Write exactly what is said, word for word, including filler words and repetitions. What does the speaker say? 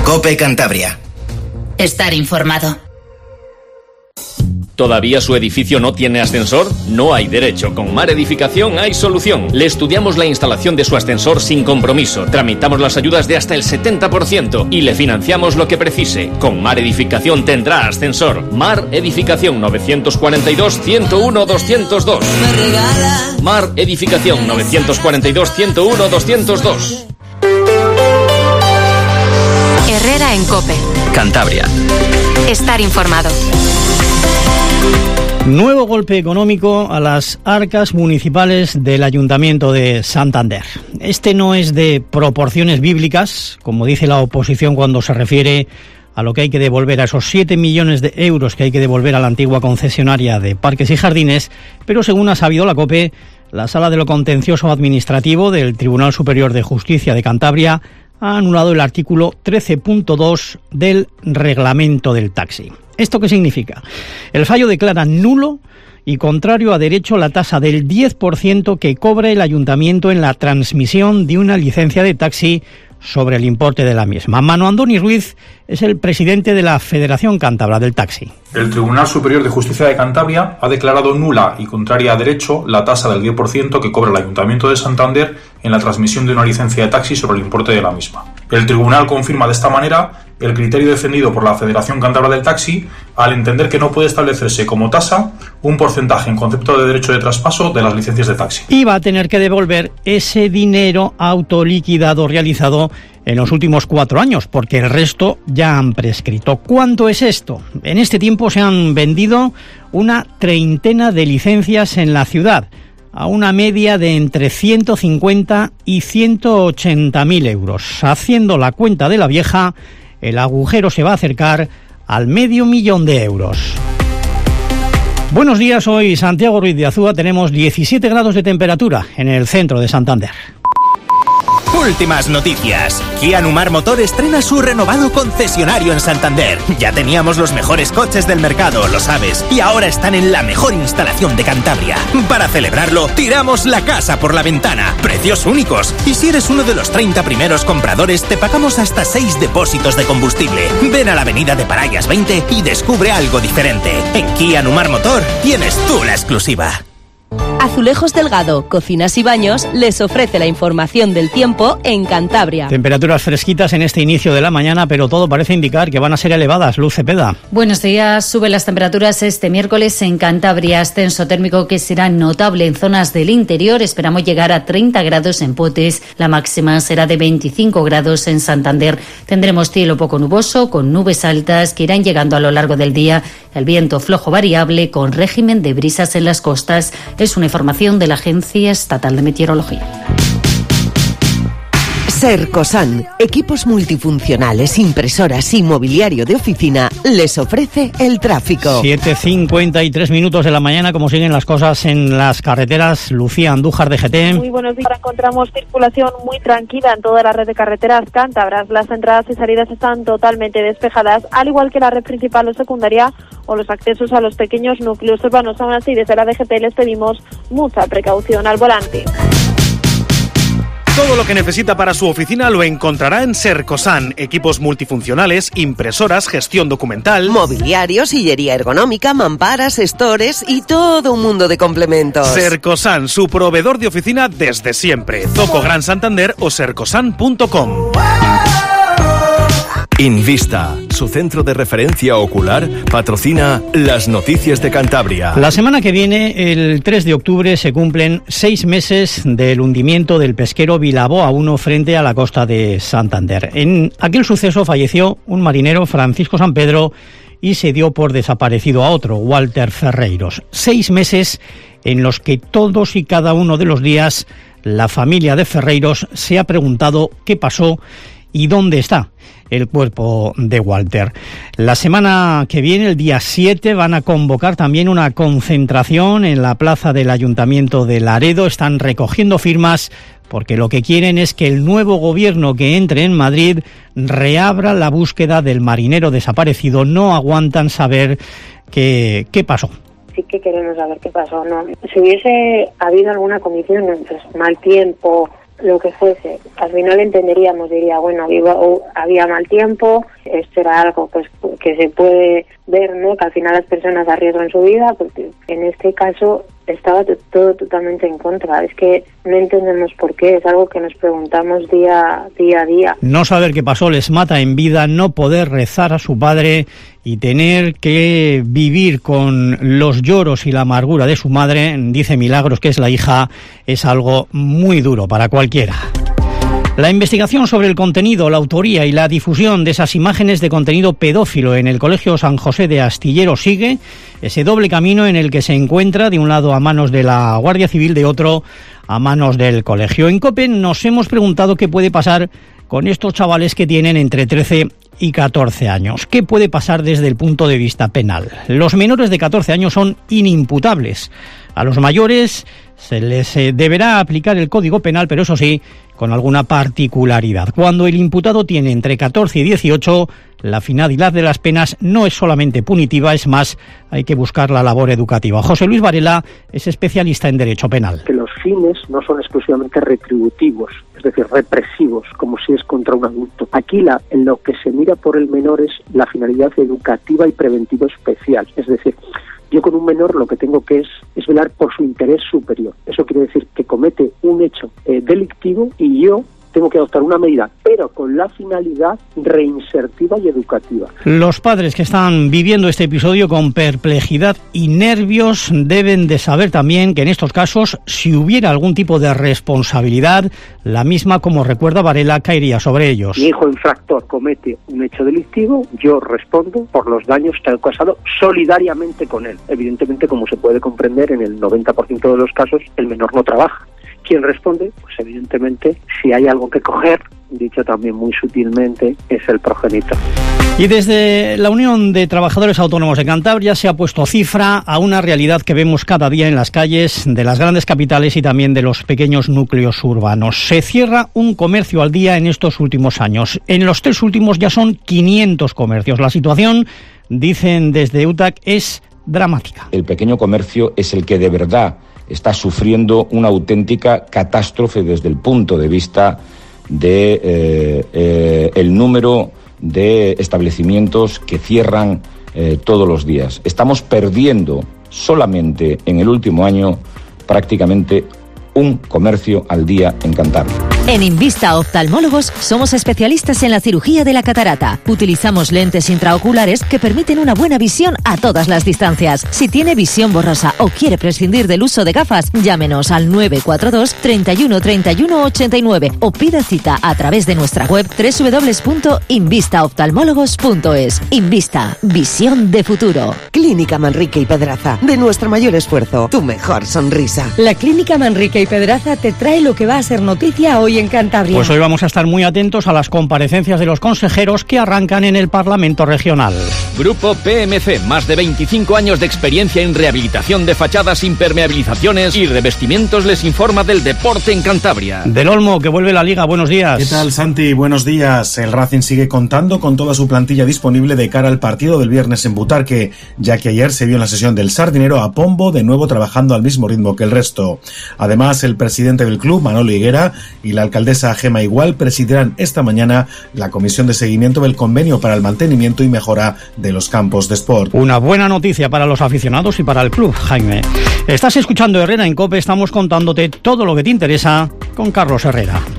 COPE Cantabria. Estar informado. ¿Todavía su edificio no tiene ascensor? No hay derecho. Con Mar Edificación hay solución. Le estudiamos la instalación de su ascensor sin compromiso. Tramitamos las ayudas de hasta el setenta por ciento y le financiamos lo que precise. Con Mar Edificación tendrá ascensor. Mar Edificación nueve cuatro dos, uno uno, dos cero dos. Mar Edificación nueve cuatro dos, uno uno, dos cero dos. Herrera en COPE. Cantabria. Estar informado. Nuevo golpe económico a las arcas municipales del Ayuntamiento de Santander. Este no es de proporciones bíblicas, como dice la oposición cuando se refiere a lo que hay que devolver, a esos siete millones de euros que hay que devolver a la antigua concesionaria de Parques y Jardines, pero según ha sabido la COPE, la Sala de lo Contencioso Administrativo del Tribunal Superior de Justicia de Cantabria ha anulado el artículo trece punto dos del reglamento del taxi. ¿Esto qué significa? El fallo declara nulo y contrario a derecho la tasa del diez por ciento que cobra el ayuntamiento en la transmisión de una licencia de taxi sobre el importe de la misma. Manu Andoni Ruiz es el presidente de la Federación Cántabra del Taxi. El Tribunal Superior de Justicia de Cantabria ha declarado nula y contraria a derecho la tasa del diez por ciento que cobra el Ayuntamiento de Santander en la transmisión de una licencia de taxi sobre el importe de la misma. El Tribunal confirma de esta manera el criterio defendido por la Federación Cántabra del Taxi al entender que no puede establecerse como tasa un porcentaje en concepto de derecho de traspaso de las licencias de taxi. Y va a tener que devolver ese dinero autoliquidado realizado en los últimos cuatro años, porque el resto ya han prescrito. ¿Cuánto es esto? En este tiempo se han vendido una treintena de licencias en la ciudad, a una media de entre ciento cincuenta y ciento ochenta mil euros. Haciendo la cuenta de la vieja, el agujero se va a acercar al medio millón de euros. Buenos días, soy Santiago Ruiz de Azúa. Tenemos diecisiete grados de temperatura en el centro de Santander. Últimas noticias. Kia Numar Motor estrena su renovado concesionario en Santander. Ya teníamos los mejores coches del mercado, lo sabes, y ahora están en la mejor instalación de Cantabria. Para celebrarlo, tiramos la casa por la ventana. Precios únicos. Y si eres uno de los treinta primeros compradores, te pagamos hasta seis depósitos de combustible. Ven a la avenida de Parayas veinte y descubre algo diferente. En Kia Numar Motor tienes tú la exclusiva. Azulejos Delgado, Cocinas y Baños les ofrece la información del tiempo en Cantabria. Temperaturas fresquitas en este inicio de la mañana, pero todo parece indicar que van a ser elevadas. Luz Cepeda. Buenos días. Suben las temperaturas este miércoles en Cantabria. Ascenso térmico que será notable en zonas del interior. Esperamos llegar a treinta grados en Potes. La máxima será de veinticinco grados en Santander. Tendremos cielo poco nuboso con nubes altas que irán llegando a lo largo del día. El viento flojo variable con régimen de brisas en las costas. Es una información de la Agencia Estatal de Meteorología. Sercosan, equipos multifuncionales, impresoras y mobiliario de oficina, les ofrece el tráfico. siete cincuenta y tres minutos de la mañana, como siguen las cosas en las carreteras. Lucía Andújar de G T. Muy buenos días. Encontramos circulación muy tranquila en toda la red de carreteras cántabras. Las entradas y salidas están totalmente despejadas, al igual que la red principal o secundaria o los accesos a los pequeños núcleos urbanos. Aún así, desde la D G T les pedimos mucha precaución al volante. Todo lo que necesita para su oficina lo encontrará en Sercosan. Equipos multifuncionales, impresoras, gestión documental, mobiliario, sillería ergonómica, mamparas, stores y todo un mundo de complementos. Sercosan, su proveedor de oficina desde siempre. Zoco Gran Santander o sercosan punto com. Invista, su centro de referencia ocular, patrocina las noticias de Cantabria. La semana que viene, el tres de octubre, se cumplen seis meses del hundimiento del pesquero Vilaboa uno frente a la costa de Santander. En aquel suceso falleció un marinero, Francisco San Pedro, y se dio por desaparecido a otro, Walter Ferreiros. Seis meses en los que todos y cada uno de los días la familia de Ferreiros se ha preguntado qué pasó y dónde está el cuerpo de Walter. La semana que viene, el día siete, van a convocar también una concentración en la plaza del Ayuntamiento de Laredo. Están recogiendo firmas porque lo que quieren es que el nuevo gobierno que entre en Madrid reabra la búsqueda del marinero desaparecido. No aguantan saber qué, qué pasó. Sí que queremos saber qué pasó, ¿no? Si hubiese habido alguna comisión, pues mal tiempo lo que fuese. Al final entenderíamos, diría, bueno, había, había mal tiempo, esto era algo pues que se puede ver, ¿no? Que al final las personas arriesgan su vida, porque en este caso estaba todo totalmente en contra. Es que no entendemos por qué, es algo que nos preguntamos día, día a día. No saber qué pasó les mata en vida, no poder rezar a su padre y tener que vivir con los lloros y la amargura de su madre, dice Milagros, que es la hija, es algo muy duro para cualquiera. La investigación sobre el contenido, la autoría y la difusión de esas imágenes de contenido pedófilo en el Colegio San José de Astillero sigue, ese doble camino en el que se encuentra, de un lado a manos de la Guardia Civil, de otro a manos del colegio. En COPE nos hemos preguntado qué puede pasar con estos chavales que tienen entre trece y catorce años. ¿Qué puede pasar desde el punto de vista penal? Los menores de catorce años son inimputables. A los mayores se les eh, deberá aplicar el Código Penal, pero eso sí, con alguna particularidad. Cuando el imputado tiene entre catorce y dieciocho, la finalidad de las penas no es solamente punitiva, es más, hay que buscar la labor educativa. José Luis Varela es especialista en Derecho Penal. Que los fines no son exclusivamente retributivos, es decir, represivos, como si es contra un adulto. Aquí la, en lo que se mira por el menor es la finalidad educativa y preventiva especial, es decir, yo con un menor lo que tengo que es, es velar por su interés superior. Eso quiere decir que comete un hecho eh, delictivo y yo tengo que adoptar una medida, pero con la finalidad reinsertiva y educativa. Los padres que están viviendo este episodio con perplejidad y nervios deben de saber también que en estos casos, si hubiera algún tipo de responsabilidad, la misma, como recuerda Varela, caería sobre ellos. Mi hijo infractor comete un hecho delictivo, yo respondo por los daños que he causado solidariamente con él. Evidentemente, como se puede comprender, en el noventa por ciento de los casos el menor no trabaja. ¿Quién responde? Pues evidentemente, si hay algo que coger, dicho también muy sutilmente, es el progenitor. Y desde la Unión de Trabajadores Autónomos de Cantabria se ha puesto cifra a una realidad que vemos cada día en las calles de las grandes capitales y también de los pequeños núcleos urbanos. Se cierra un comercio al día en estos últimos años. En los tres últimos ya son quinientos comercios. La situación, dicen desde U T A C, es dramática. El pequeño comercio es el que de verdad está sufriendo una auténtica catástrofe desde el punto de vista de eh, eh, el número de establecimientos que cierran eh, todos los días. Estamos perdiendo solamente en el último año prácticamente un comercio al día en Cantabria. En Invista Oftalmólogos somos especialistas en la cirugía de la catarata. Utilizamos lentes intraoculares que permiten una buena visión a todas las distancias. Si tiene visión borrosa o quiere prescindir del uso de gafas, llámenos al nueve cuatro dos, treinta y uno, treinta y uno, ochenta y nueve o pida cita a través de nuestra web doble u doble u doble u punto invista oftalmólogos punto es. Invista, visión de futuro. Clínica Manrique y Pedraza, de nuestro mayor esfuerzo, tu mejor sonrisa. La Clínica Manrique y Pedraza te trae lo que va a ser noticia hoy en Cantabria. Pues hoy vamos a estar muy atentos a las comparecencias de los consejeros que arrancan en el Parlamento Regional. Grupo P M C, más de veinticinco años de experiencia en rehabilitación de fachadas, impermeabilizaciones y revestimientos, les informa del deporte en Cantabria. Del Olmo, que vuelve la Liga, buenos días. ¿Qué tal, Santi? Buenos días. El Racing sigue contando con toda su plantilla disponible de cara al partido del viernes en Butarque, ya que ayer se vio en la sesión del Sardinero a Pombo de nuevo trabajando al mismo ritmo que el resto. Además, el presidente del club, Manolo Higuera, y la alcaldesa Gema Igual presidirán esta mañana la comisión de seguimiento del convenio para el mantenimiento y mejora de los campos de sport. Una buena noticia para los aficionados y para el club, Jaime. Estás escuchando Herrera en COPE, estamos contándote todo lo que te interesa con Carlos Herrera.